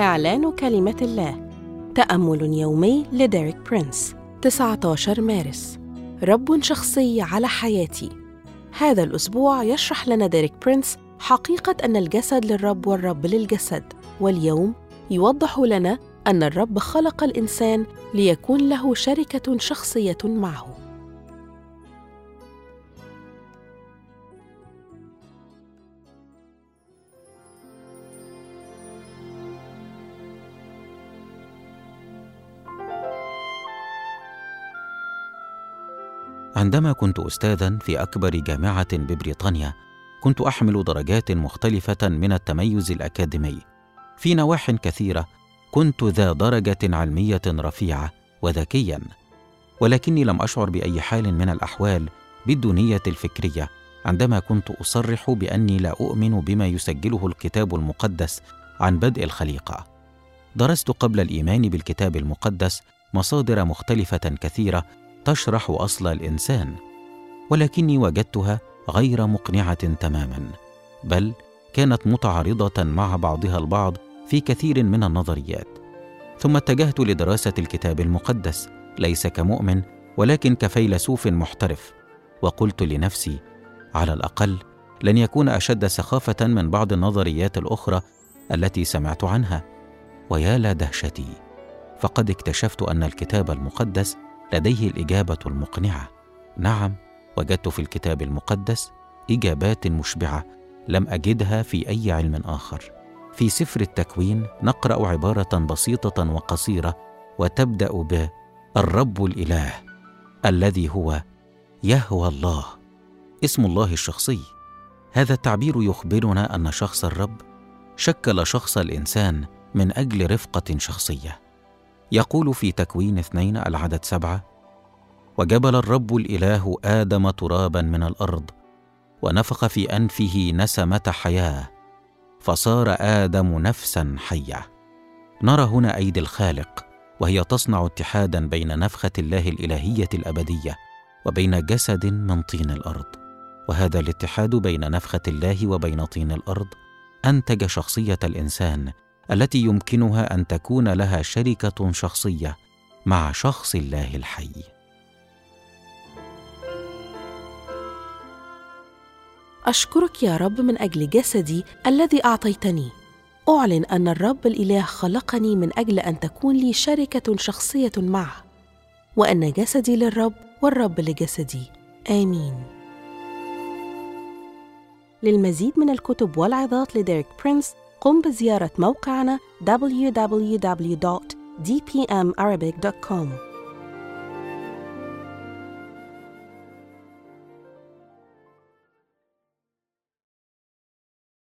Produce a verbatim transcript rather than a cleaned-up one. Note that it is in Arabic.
إعلان كلمة الله. تأمل يومي لديريك برينس. تسعة عشر مارس. رب شخصي على حياتي. هذا الأسبوع يشرح لنا ديريك برينس حقيقة أن الجسد للرب والرب للجسد، واليوم يوضح لنا أن الرب خلق الإنسان ليكون له شركة شخصية معه. عندما كنت أستاذاً في أكبر جامعة ببريطانيا، كنت أحمل درجات مختلفة من التميز الأكاديمي. في نواحٍ كثيرة كنت ذا درجة علمية رفيعة وذكياً، ولكني لم أشعر بأي حال من الأحوال بالدونية الفكرية عندما كنت أصرح بأني لا أؤمن بما يسجله الكتاب المقدس عن بدء الخليقة. درست قبل الإيمان بالكتاب المقدس مصادر مختلفة كثيرة تشرح أصل الإنسان، ولكني وجدتها غير مقنعة تماماً، بل كانت متعارضة مع بعضها البعض في كثير من النظريات. ثم اتجهت لدراسة الكتاب المقدس ليس كمؤمن ولكن كفيلسوف محترف، وقلت لنفسي على الأقل لن يكون أشد سخافة من بعض النظريات الأخرى التي سمعت عنها. ويا لدهشتي، فقد اكتشفت أن الكتاب المقدس لديه الإجابة المقنعة. نعم، وجدت في الكتاب المقدس إجابات مشبعة لم أجدها في أي علم آخر. في سفر التكوين نقرأ عبارة بسيطة وقصيرة وتبدأ ب الرب الإله الذي هو يهوى الله، اسم الله الشخصي. هذا التعبير يخبرنا أن شخص الرب شكل شخص الإنسان من أجل رفقة شخصية. يقول في تكوين اثنين العدد سبعة: وجبل الرب الإله آدم ترابا من الأرض ونفخ في أنفه نسمة حياة فصار آدم نفسا حية. نرى هنا أيدي الخالق، وهي تصنع اتحادا بين نفخة الله الإلهية الأبدية وبين جسد من طين الأرض، وهذا الاتحاد بين نفخة الله وبين طين الأرض أنتج شخصية الإنسان التي يمكنها أن تكون لها شركة شخصية مع شخص الله الحي. أشكرك يا رب من أجل جسدي الذي أعطيتني. أعلن أن الرب الإله خلقني من أجل أن تكون لي شركة شخصية معه، وأن جسدي للرب والرب لجسدي. آمين. للمزيد من الكتب والعظات لديريك برينس قم بزيارة موقعنا دبليو دبليو دبليو دوت دي بي إم أرابيك دوت كوم.